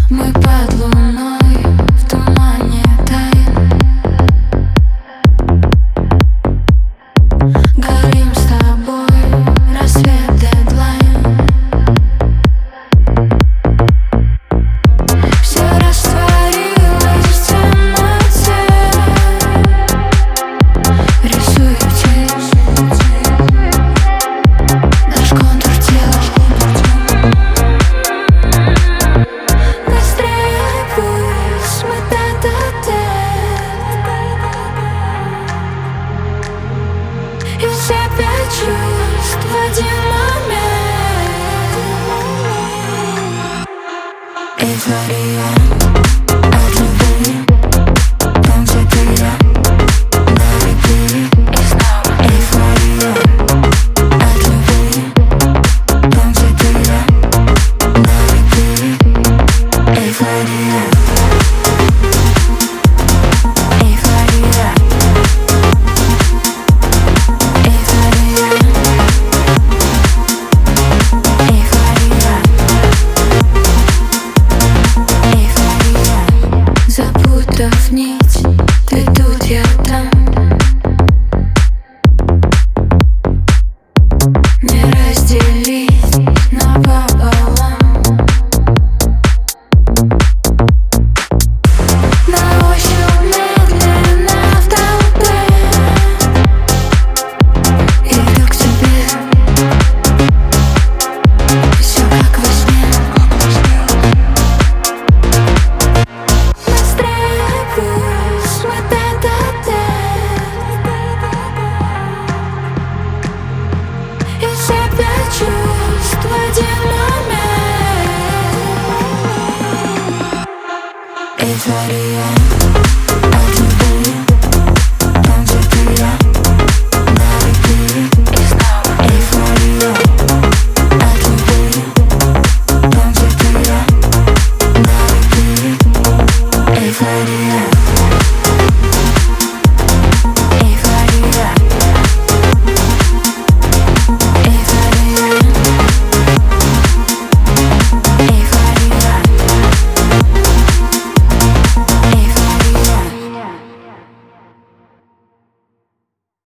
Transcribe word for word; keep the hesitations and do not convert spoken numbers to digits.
Мы под луной в тумане тайн, горим с тобой, рассвет, дедлайн. Все растворилось в темноте, рисуя тень, наш контур тела. И все пять чувств в один момент. Эйфория от любви, там, где ты, я, на реки. И снова эйфория от любви, там, где ты, я, на реки. Эйфория. Запутав нить, ты тут, я там. Не разделить напополам. На ощупь медленно в толпе иду к тебе. Все как во сне. И все пять чувств в один момент. Эйфория от любви, там, где ты, я, на реки. И снова эйфория от любви, там, где ты, я, на реки. Эйфория.